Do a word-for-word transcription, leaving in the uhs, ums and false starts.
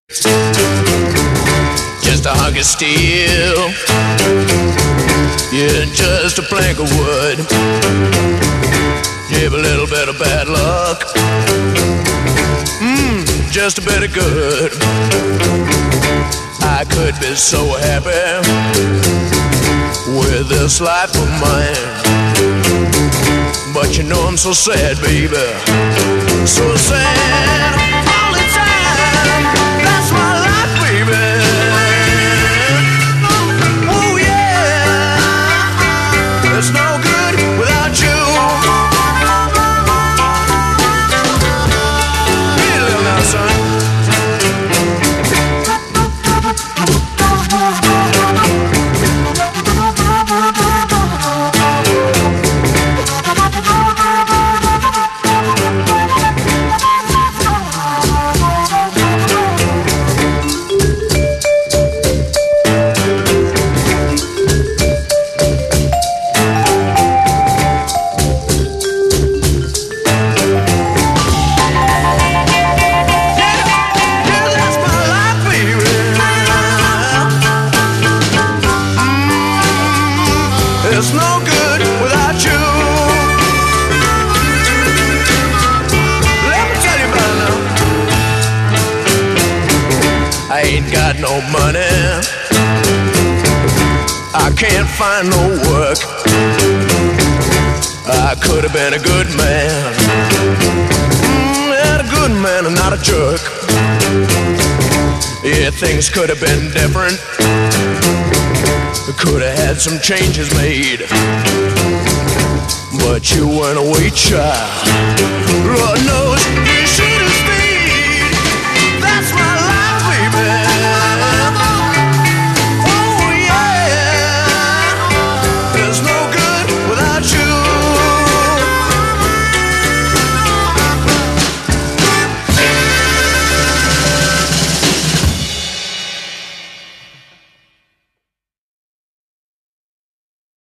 Just a hunk of steel, yeah, just a plank of wood. Give a little bit of bad luck, mmm, just a bit of good. I could be so happy with this life of mine, but you know I'm so sad, baby, so sad all the time. That's my life, baby. Oh yeah, it's no good without you. Hey, little now, son. It's no good without you. Let me tell you about it now. I ain't got no money, I can't find no work. I could have been a good man, mm, and a good man and not a jerk. Yeah, things could have been different, could have had some changes made, but you went away, child. Lord knows you